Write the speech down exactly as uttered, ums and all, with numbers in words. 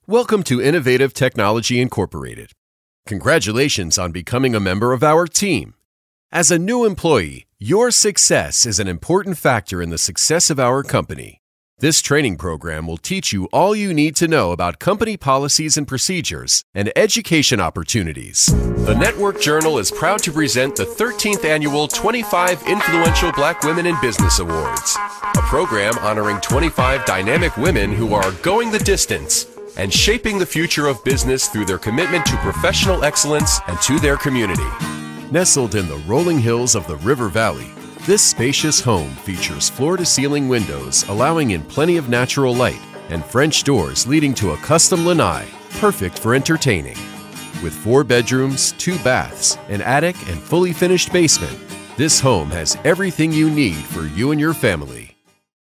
Welcome to Innovative Technology Incorporated. Congratulations on becoming a member of our team. As a new employee, your success is an important factor in the success of our company. This training program will teach you all you need to know about company policies and procedures and education opportunities. The Network Journal is proud to present the thirteenth Annual twenty-five Influential Black Women in Business Awards, a program honoring twenty-five dynamic women who are going the distance and shaping the future of business through their commitment to professional excellence and to their community. Nestled in the rolling hills of the River Valley, this spacious home features floor-to-ceiling windows allowing in plenty of natural light and French doors leading to a custom lanai, perfect for entertaining. With four bedrooms, two baths, an attic, and fully finished basement, this home has everything you need for you and your family.